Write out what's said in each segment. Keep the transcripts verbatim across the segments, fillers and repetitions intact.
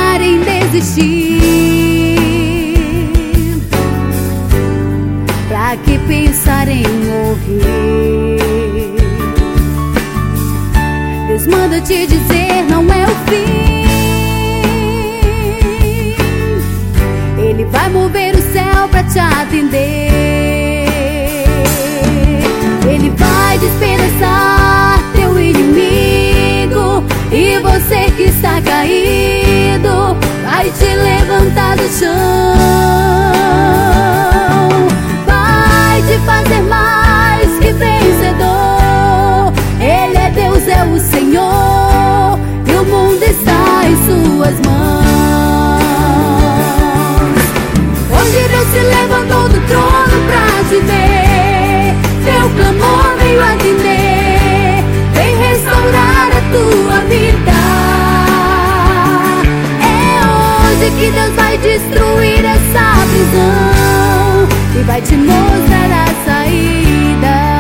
pensar em desistir? Pra que pensar em morrer? Deus manda te dizer, não é o fim. Ele vai mover o céu pra te atender. Ele vai despedaçar teu inimigo, e você que está caído vai te levantar do chão. Vai te fazer mais que vencedor. Ele é Deus, é o Senhor, e o mundo está em suas mãos. Hoje Deus se levantou do trono pra te ver. Teu clamor veio atender, vem restaurar a tua vida. É hoje que Deus vai destruir essa prisão e vai te mostrar a saída.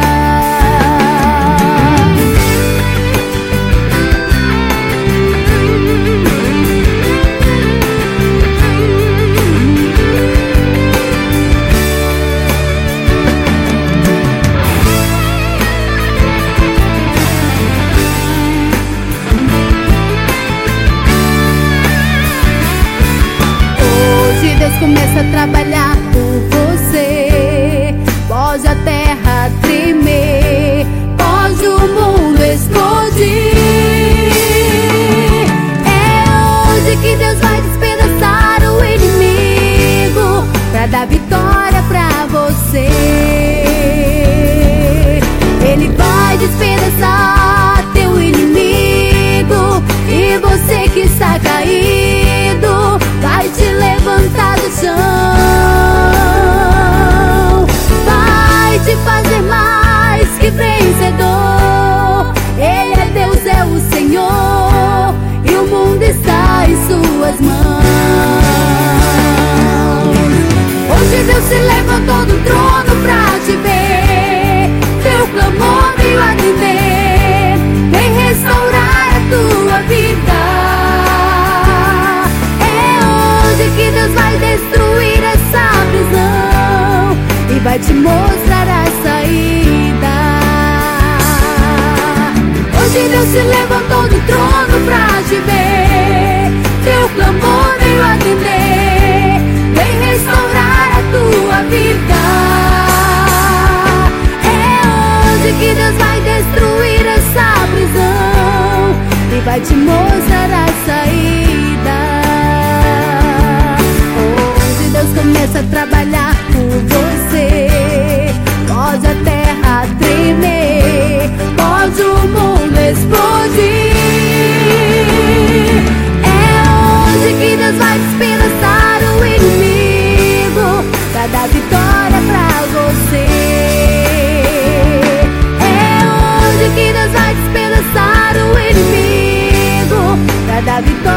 Deus começa a trabalhar por você. Pode a terra tremer, pode o mundo explodir. É hoje que Deus vai despedaçar o inimigo pra dar vitória pra você. Ele vai despedaçar teu inimigo, e você que está caído vai te levantar do chão. Vai te fazer mais que vencedor. Ele é Deus, é o Senhor, e o mundo está em suas mãos. Hoje Deus se levantou do trono pra te ver. Teu clamor veio atender, vem restaurar a tua vida. Que Deus vai destruir essa prisão e vai te mostrar a saída. Hoje Deus se levantou do trono pra te ver. Teu clamor veio atender, vem restaurar a tua vida. É hoje que Deus vai destruir essa prisão e vai te mostrar a saída. Deus começa a trabalhar por você. Pode a terra tremer, pode o mundo explodir. É hoje que Deus vai despedaçar o inimigo pra dar vitória pra você. É hoje que Deus vai despedaçar o inimigo pra dar vitória.